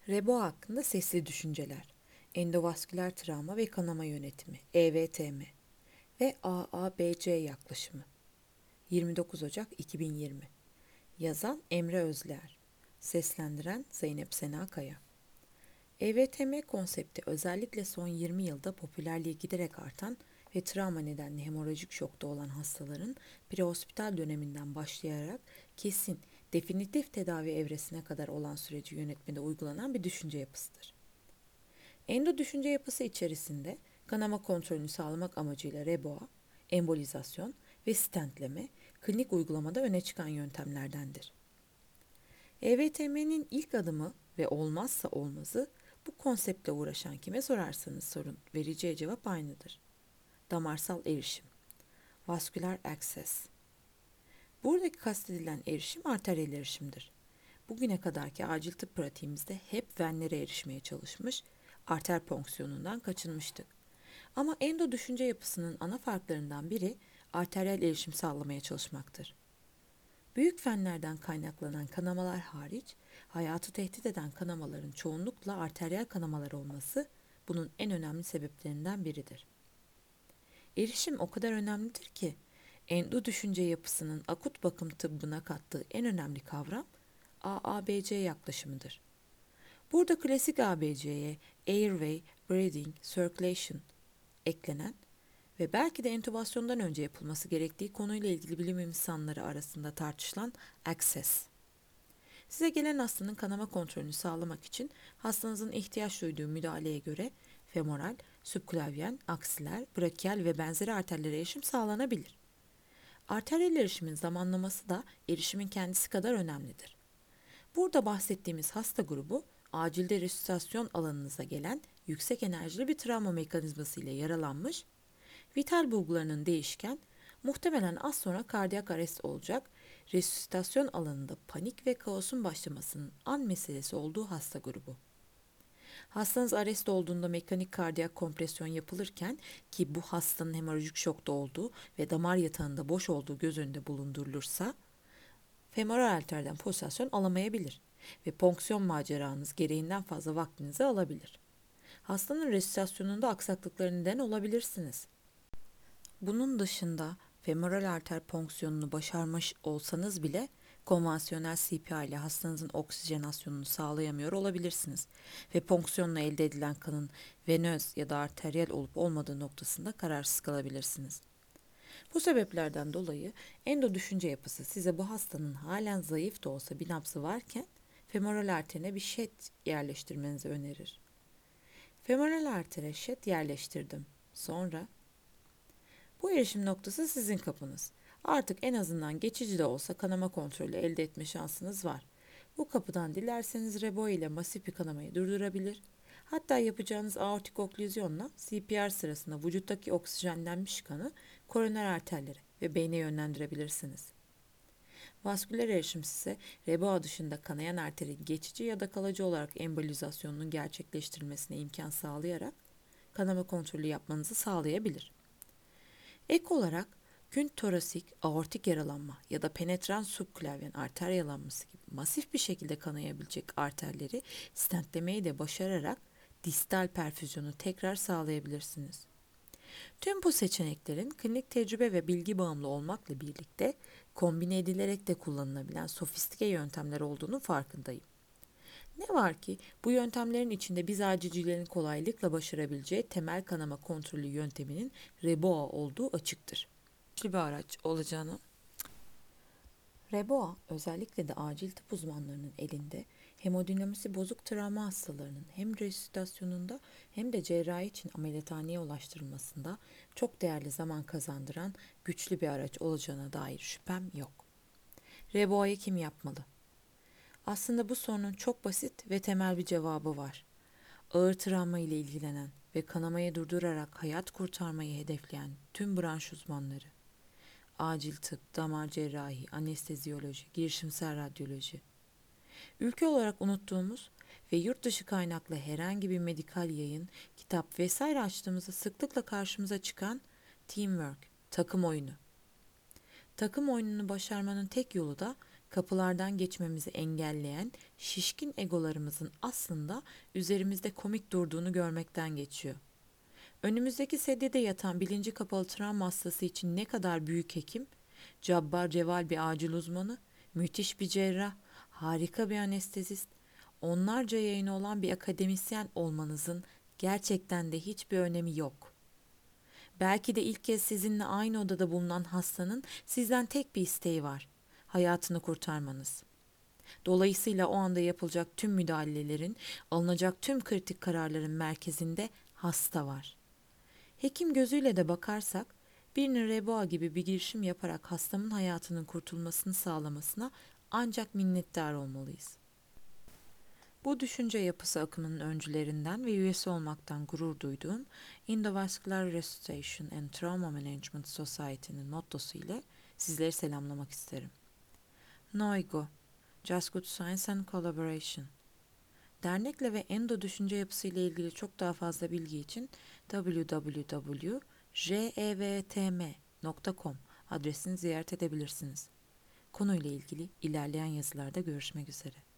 Rebo hakkında sesli düşünceler, endovasküler travma ve kanama yönetimi, EVTM ve AABC yaklaşımı. 29 Ocak 2020. Yazan Emre Özler. Seslendiren Zeynep Sena Kaya. EVTM konsepti özellikle son 20 yılda popülerliği giderek artan ve travma nedenli hemorajik şokta olan hastaların prehospital döneminden başlayarak kesin, definitif tedavi evresine kadar olan süreci yönetmede uygulanan bir düşünce yapısıdır. Endo düşünce yapısı içerisinde kanama kontrolünü sağlamak amacıyla reboa, embolizasyon ve stentleme klinik uygulamada öne çıkan yöntemlerdendir. EVTM'nin ilk adımı ve olmazsa olmazı bu konseptle uğraşan kime sorarsanız sorun vereceği cevap aynıdır. Damarsal erişim, vascular access. Buradaki kastedilen erişim arteriyel erişimdir. Bugüne kadarki acil tıp pratiğimizde hep venlere erişmeye çalışmış, arter fonksiyonundan kaçınmıştık. Ama endo düşünce yapısının ana farklarından biri arteriyel erişim sağlamaya çalışmaktır. Büyük fenlerden kaynaklanan kanamalar hariç, hayatı tehdit eden kanamaların çoğunlukla arteriyel kanamalar olması bunun en önemli sebeplerinden biridir. Erişim o kadar önemlidir ki, endo düşünce yapısının akut bakım tıbbına kattığı en önemli kavram AABC yaklaşımıdır. Burada klasik ABC'ye Airway, Breathing, Circulation eklenen ve belki de entübasyondan önce yapılması gerektiği konuyla ilgili bilim insanları arasında tartışılan Access. Size gelen hastanın kanama kontrolünü sağlamak için hastanızın ihtiyaç duyduğu müdahaleye göre femoral, subklavyen, aksiler, brakial ve benzeri arterlere erişim sağlanabilir. Arteriyel erişimin zamanlaması da erişimin kendisi kadar önemlidir. Burada bahsettiğimiz hasta grubu acilde resüsitasyon alanınıza gelen yüksek enerjili bir travma mekanizması ile yaralanmış, vital bulgularının değişken, muhtemelen az sonra kardiyak arrest olacak, resüsitasyon alanında panik ve kaosun başlamasının an meselesi olduğu hasta grubu. Hastanız arrest olduğunda mekanik kardiyak kompresyon yapılırken ki bu hastanın hemorajik şokta olduğu ve damar yatağında boş olduğu göz önünde bulundurulursa, femoral arterden pulsasyon alamayabilir ve ponksiyon maceranız gereğinden fazla vaktinizi alabilir. Hastanın resüsitasyonunda aksaklıklara neden olabilirsiniz. Bunun dışında femoral arter ponksiyonunu başarmış olsanız bile konvansiyonel CPR ile hastanızın oksijenasyonunu sağlayamıyor olabilirsiniz ve ponksiyonla elde edilen kanın venöz ya da arteriyel olup olmadığı noktasında kararsız kalabilirsiniz. Bu sebeplerden dolayı endo düşünce yapısı size bu hastanın halen zayıf da olsa bir nabzı varken femoral arterine bir şet yerleştirmenizi önerir. Femoral artere şet yerleştirdim. Sonra bu erişim noktası sizin kapınız. Artık en azından geçici de olsa kanama kontrolü elde etme şansınız var. Bu kapıdan dilerseniz rebo ile masif bir kanamayı durdurabilir. Hatta yapacağınız aortik oklüzyonla CPR sırasında vücuttaki oksijenlenmiş kanı koroner arterlere ve beyne yönlendirebilirsiniz. Vasküler erişim ise rebo dışında kanayan arterin geçici ya da kalıcı olarak embolizasyonunun gerçekleştirilmesine imkan sağlayarak kanama kontrolü yapmanızı sağlayabilir. Ek olarak künt torasik, aortik yaralanma ya da penetrans subklavyen arter yaralanması gibi masif bir şekilde kanayabilecek arterleri stentlemeyi de başararak distal perfüzyonu tekrar sağlayabilirsiniz. Tüm bu seçeneklerin klinik tecrübe ve bilgi bağımlı olmakla birlikte kombine edilerek de kullanılabilen sofistike yöntemler olduğunu farkındayım. Ne var ki bu yöntemlerin içinde biz acilcilerin kolaylıkla başarabileceği temel kanama kontrolü yönteminin Reboa olduğu açıktır. Bir araç olacağını. Reboa özellikle de acil tıp uzmanlarının elinde hemodinamisi bozuk travma hastalarının hem resüsitasyonunda hem de cerrahi için ameliyathaneye ulaştırılmasında çok değerli zaman kazandıran güçlü bir araç olacağına dair şüphem yok. Reboa'yı kim yapmalı? Aslında bu sorunun çok basit ve temel bir cevabı var. Ağır travma ile ilgilenen ve kanamayı durdurarak hayat kurtarmayı hedefleyen tüm branş uzmanları, acil tıp, damar cerrahi, anesteziyoloji, girişimsel radyoloji. Ülke olarak unuttuğumuz ve yurt dışı kaynaklı herhangi bir medikal yayın, kitap vesaire açtığımızda sıklıkla karşımıza çıkan teamwork, takım oyunu. Takım oyununu başarmanın tek yolu da kapılardan geçmemizi engelleyen şişkin egolarımızın aslında üzerimizde komik durduğunu görmekten geçiyor. Önümüzdeki sedyede yatan bilinci kapalı travma hastası için ne kadar büyük hekim, cabbar ceval bir acil uzmanı, müthiş bir cerrah, harika bir anestezist, onlarca yayını olan bir akademisyen olmanızın gerçekten de hiçbir önemi yok. Belki de ilk kez sizinle aynı odada bulunan hastanın sizden tek bir isteği var: hayatını kurtarmanız. Dolayısıyla o anda yapılacak tüm müdahalelerin, alınacak tüm kritik kararların merkezinde hasta var. Hekim gözüyle de bakarsak, birinin Reboa gibi bir girişim yaparak hastamın hayatının kurtulmasını sağlamasına ancak minnettar olmalıyız. Bu düşünce yapısı akımının öncülerinden ve üyesi olmaktan gurur duyduğum Endovascular Resuscitation and Trauma Management Society'nin mottosu ile sizleri selamlamak isterim. No ego, just good science and collaboration. Dernekle ve endo düşünce yapısı ile ilgili çok daha fazla bilgi için www.jevtm.com adresini ziyaret edebilirsiniz. Konuyla ilgili ilerleyen yazılarda görüşmek üzere.